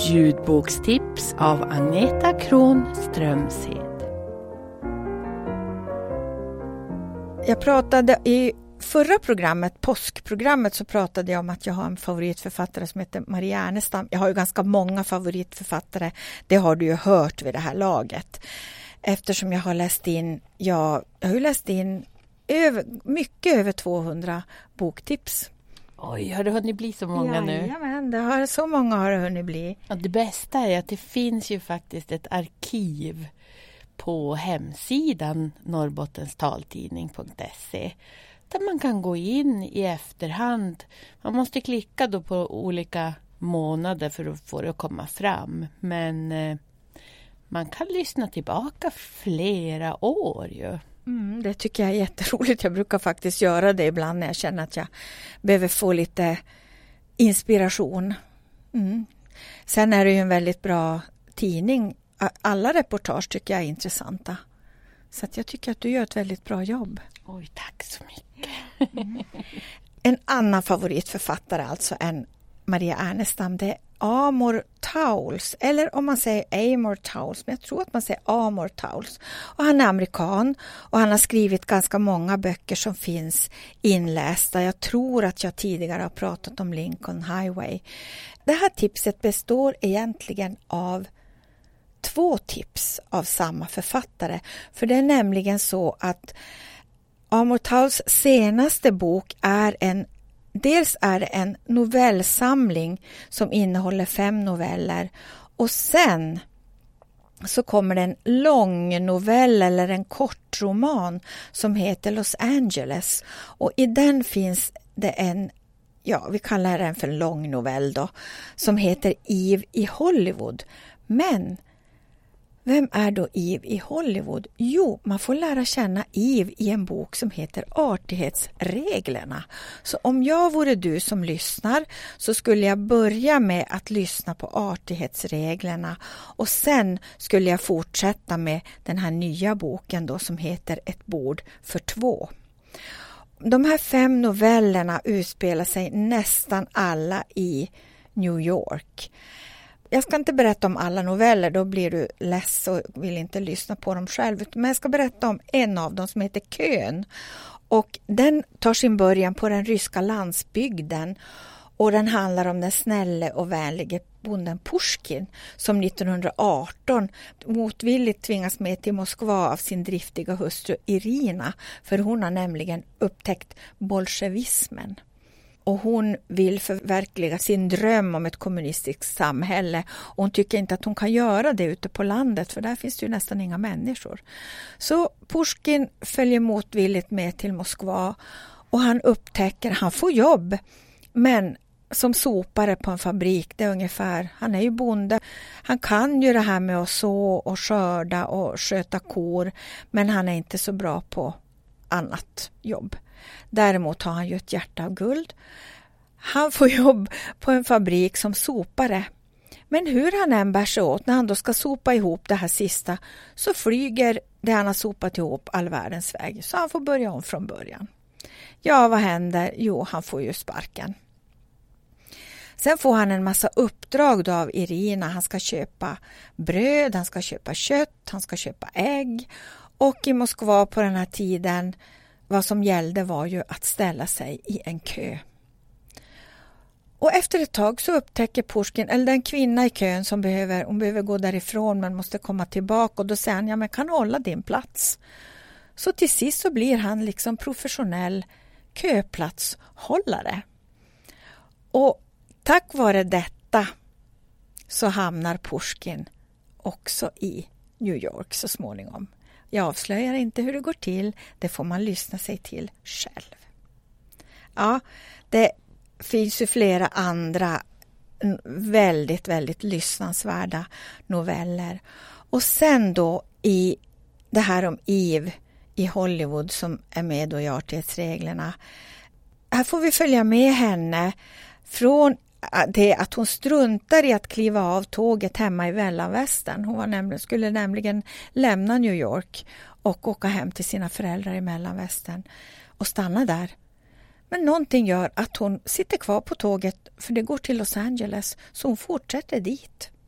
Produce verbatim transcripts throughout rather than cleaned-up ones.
Ljudbokstips av Agneta Kron Strömshed. Jag pratade i förra programmet, påskprogrammet, så pratade jag om att jag har en favoritförfattare som heter Maria Ernestam. Jag har ju ganska många favoritförfattare, det har du ju hört vid det här laget. Eftersom jag har läst in, ja, jag har ju läst in över, mycket över tvåhundra boktips. Oj, har det hunnit bli så många ja, nu? Jajamän, det har, så många har det hunnit bli. Ja, det bästa är att det finns ju faktiskt ett arkiv på hemsidan norrbotenstaltidning punkt se där man kan gå in i efterhand. Man måste klicka då på olika månader för att få det att komma fram. Men eh, man kan lyssna tillbaka flera år ju. Mm, det tycker jag är jätteroligt. Jag brukar faktiskt göra det ibland när jag känner att jag behöver få lite inspiration. Mm. Sen är det ju en väldigt bra tidning. Alla reportage tycker jag är intressanta. Så att jag tycker att du gör ett väldigt bra jobb. Oj, tack så mycket. Mm. En annan favoritförfattare alltså än Maria Ernestam, det är Amor Towles, eller om man säger Amor Towles, men jag tror att man säger Amor Towles. Och han är amerikan och han har skrivit ganska många böcker som finns inlästa. Jag tror att jag tidigare har pratat om Lincoln Highway. Det här tipset består egentligen av två tips av samma författare. För det är nämligen så att Amor Towles senaste bok är en Dels är det en novellsamling som innehåller fem noveller och sen så kommer det en lång novell eller en kort roman som heter Los Angeles, och i den finns det en, ja vi kallar den för en lång novell då, som heter Eve i Hollywood. Men vem är då Eve i Hollywood? Jo, man får lära känna Eve i en bok som heter Artighetsreglerna. Så om jag vore du som lyssnar så skulle jag börja med att lyssna på Artighetsreglerna och sen skulle jag fortsätta med den här nya boken då som heter Ett bord för två. De här fem novellerna utspelar sig nästan alla i New York. Jag ska inte berätta om alla noveller, då blir du less och vill inte lyssna på dem själv. Men jag ska berätta om en av dem som heter Kön. Och den tar sin början på den ryska landsbygden. Och den handlar om den snälle och vänlige bonden Pushkin som nittonhundraarton motvilligt tvingas med till Moskva av sin driftiga hustru Irina. För hon har nämligen upptäckt bolsjevismen. Och hon vill förverkliga sin dröm om ett kommunistiskt samhälle. Och hon tycker inte att hon kan göra det ute på landet, för där finns det ju nästan inga människor. Så Pushkin följer motvilligt med till Moskva och han upptäcker, han får jobb. Men som sopare på en fabrik, det är ungefär, han är ju bonde. Han kan ju det här med att så och skörda och sköta kor, men han är inte så bra på annat jobb. Däremot har han ju ett hjärta av guld. Han får jobb på en fabrik som sopare. Men hur han än bär sig åt när han då ska sopa ihop det här sista, så flyger det han har sopat ihop all världens väg. Så han får börja om från början. Ja, vad händer? Jo, han får ju sparken. Sen får han en massa uppdrag då av Irina. Han ska köpa bröd, han ska köpa kött, han ska köpa ägg. Och i Moskva på den här tiden, vad som gällde var ju att ställa sig i en kö. Och efter ett tag så upptäcker Pushkin, eller den kvinna i kön som behöver, hon behöver gå därifrån men måste komma tillbaka. Och då säger han, ja men kan hålla din plats. Så till sist så blir han liksom professionell köplatshållare. Och tack vare detta så hamnar Pushkin också i New York så småningom. Jag avslöjar inte hur det går till, det får man lyssna sig till själv. Ja, det finns ju flera andra väldigt, väldigt lyssnansvärda noveller. Och sen då i det här om Eve i Hollywood som är med då i Artighetsreglerna. Här får vi följa med henne från det att hon struntar i att kliva av tåget hemma i Mellanvästern. Hon var nämligen, skulle nämligen lämna New York och åka hem till sina föräldrar i Mellanvästern och stanna där. Men någonting gör att hon sitter kvar på tåget, för det går till Los Angeles, så hon fortsätter dit.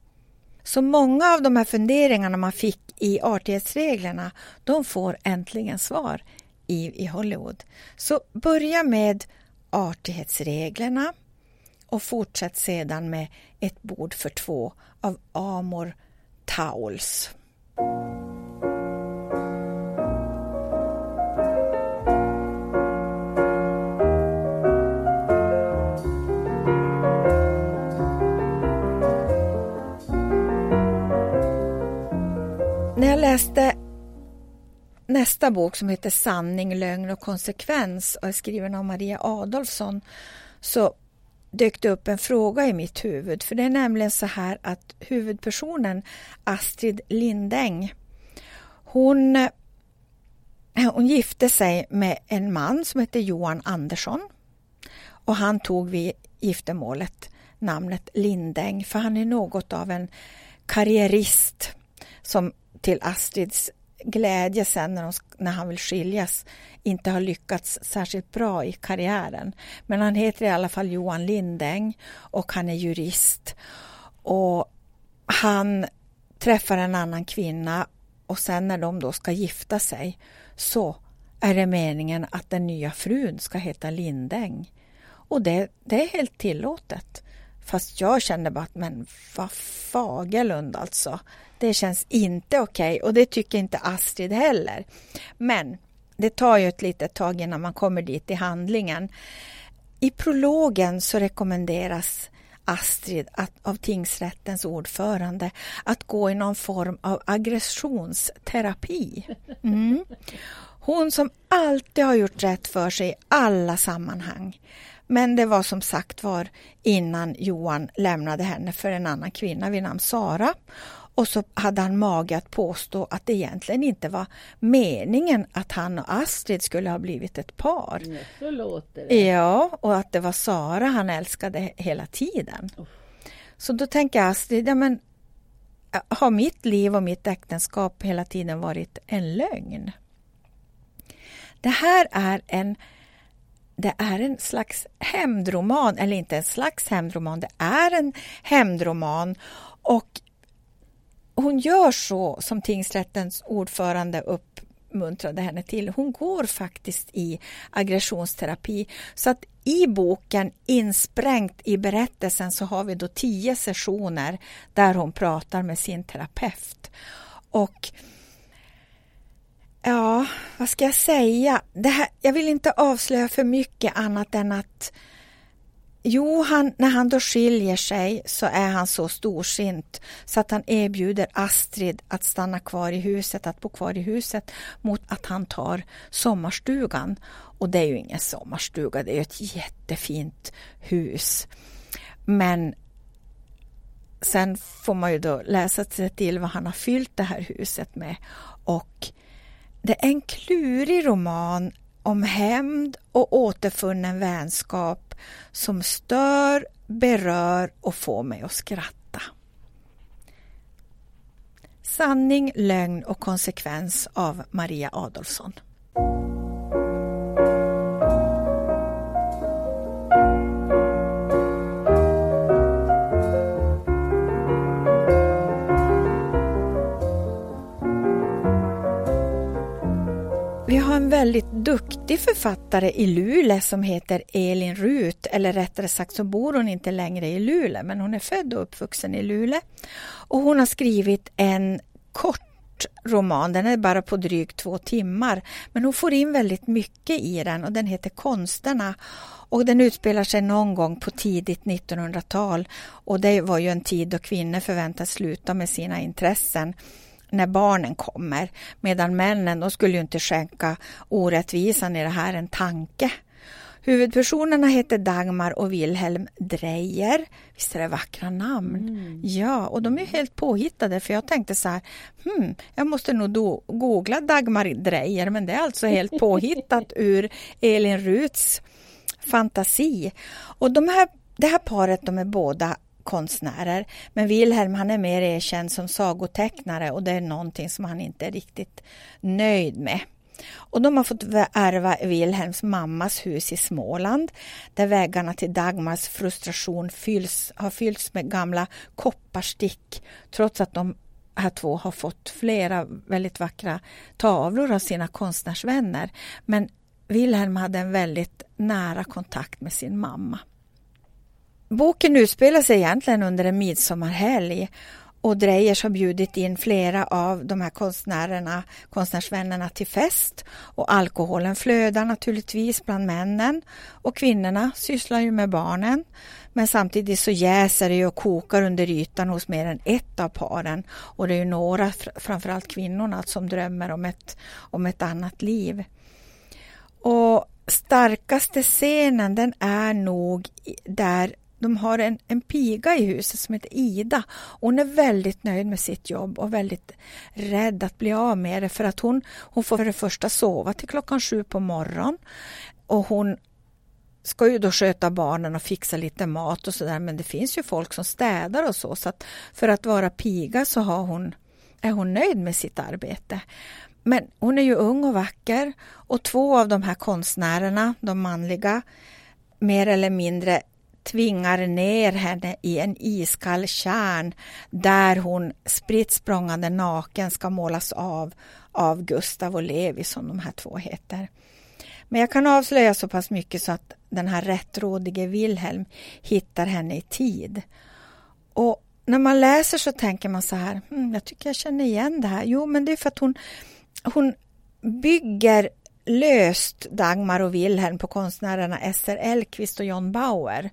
Så många av de här funderingarna man fick i artighetsreglerna, de får äntligen svar i, i Hollywood. Så börja med artighetsreglerna och fortsätt sedan med Ett bord för två av Amor Towles. När jag läste nästa bok som heter Sanning, lögn och konsekvens och är skriven av Maria Adolfsson, så dök det upp en fråga i mitt huvud. För det är nämligen så här att huvudpersonen Astrid Lindeng, hon, hon gifte sig med en man som heter Johan Andersson. Och han tog vid giftermålet namnet Lindeng, för han är något av en karriärist som till Astrids glädje sen när, de, när han vill skiljas inte har lyckats särskilt bra i karriären. Men han heter i alla fall Johan Lindeng och han är jurist. Och han träffar en annan kvinna och sen när de då ska gifta sig så är det meningen att den nya frun ska heta Lindeng. Och det, det är helt tillåtet. Fast jag kände bara att men vad Fagerlund alltså. Det känns inte okej okay, och det tycker inte Astrid heller. Men det tar ju ett litet tag innan man kommer dit i handlingen. I prologen så rekommenderas Astrid att, av tingsrättens ordförande att gå i någon form av aggressionsterapi. Mm. Hon som alltid har gjort rätt för sig i alla sammanhang. Men det var som sagt var innan Johan lämnade henne för en annan kvinna vid namn Sara. Och så hade han mage att påstå att det egentligen inte var meningen att han och Astrid skulle ha blivit ett par. Ja, så låter det. Ja, och att det var Sara han älskade hela tiden. Oh. Så då tänker Astrid, ja men har mitt liv och mitt äktenskap hela tiden varit en lögn? Det här är en Det är en slags hämndroman, eller inte en slags hämndroman, det är en hämndroman och hon gör så som tingsrättens ordförande uppmuntrade henne till. Hon går faktiskt i aggressionsterapi så att i boken insprängt i berättelsen så har vi då tio sessioner där hon pratar med sin terapeut. Och ja, vad ska jag säga? Det här, jag vill inte avslöja för mycket annat än att jo, han, när han då skiljer sig så är han så storsint så att han erbjuder Astrid att stanna kvar i huset, att bo kvar i huset mot att han tar sommarstugan. Och det är ju ingen sommarstuga, det är ju ett jättefint hus. Men sen får man ju då läsa sig till vad han har fyllt det här huset med. Och det är en klurig roman om hämnd och återfunnen vänskap som stör, berör och får mig att skratta. Sanning, lögn och konsekvens av Maria Adolfsson. Vi har en väldigt duktig författare i Luleå som heter Elin Rut, eller rättare sagt så bor hon inte längre i Luleå, men hon är född och uppvuxen i Luleå. Och hon har skrivit en kort roman, den är bara på drygt två timmar, men hon får in väldigt mycket i den och den heter Konsterna. Och den utspelar sig någon gång på tidigt nittonhundratal och det var ju en tid då kvinnor förväntas sluta med sina intressen när barnen kommer, medan männen då skulle ju inte skänka orättvisan i det här en tanke. Huvudpersonerna heter Dagmar och Wilhelm Dreyer. Visst är det vackra namn? Mm. Ja, och de är helt påhittade för jag tänkte så här, hmm, jag måste nog do- googla Dagmar Dreyer, men det är alltså helt påhittat ur Elin Ruts fantasi. Och de här, det här paret, de är båda konstnärer, men Wilhelm han är mer erkänd som sagotecknare och det är någonting som han inte är riktigt nöjd med. Och de har fått ärva Wilhelms mammas hus i Småland, där väggarna till Dagmars frustration fylls, har fyllts med gamla kopparstick, trots att de här två har fått flera väldigt vackra tavlor av sina konstnärsvänner. Men Wilhelm hade en väldigt nära kontakt med sin mamma. Boken utspelar sig egentligen under en midsommarhelg, och Dreyers har bjudit in flera av de här konstnärerna, konstnärsvännerna till fest, och alkoholen flödar naturligtvis bland männen, och kvinnorna sysslar ju med barnen, men samtidigt så jäser det och kokar under ytan hos mer än ett av paren, och det är ju några, framförallt kvinnorna, som drömmer om ett, om ett annat liv. Och starkaste scenen, den är nog där de har en, en piga i huset som heter Ida. Hon är väldigt nöjd med sitt jobb och väldigt rädd att bli av med det, för att hon, hon får för det första sova till klockan sju på morgonen, och hon ska ju då sköta barnen och fixa lite mat och sådär, men det finns ju folk som städar och så, så att för att vara piga så har hon, är hon nöjd med sitt arbete. Men hon är ju ung och vacker, och två av de här konstnärerna, de manliga, mer eller mindre tvingar ner henne i en iskall kärn där hon spritt språngande naken ska målas av av Gustav och Levi, som de här två heter. Men jag kan avslöja så pass mycket så att den här rättrådige Wilhelm hittar henne i tid. Och när man läser så tänker man så här, hm, jag tycker jag känner igen det här. Jo, men det är för att hon, hon bygger löst Dagmar och Wilhelm på konstnärerna Ester Elkvist och John Bauer.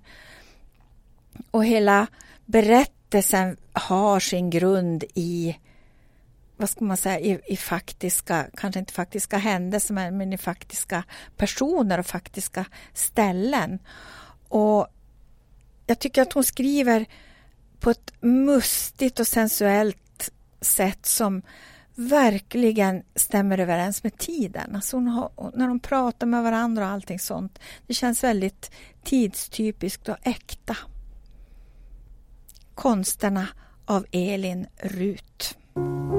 Och hela berättelsen har sin grund i, vad ska man säga, i, i faktiska, kanske inte faktiska händelser, men i faktiska personer och faktiska ställen. Och jag tycker att hon skriver på ett mustigt och sensuellt sätt som verkligen stämmer överens med tiden. Alltså hon har, när de pratar med varandra och allting sånt. Det känns väldigt tidstypiskt och äkta. Konsterna av Elin Ruth.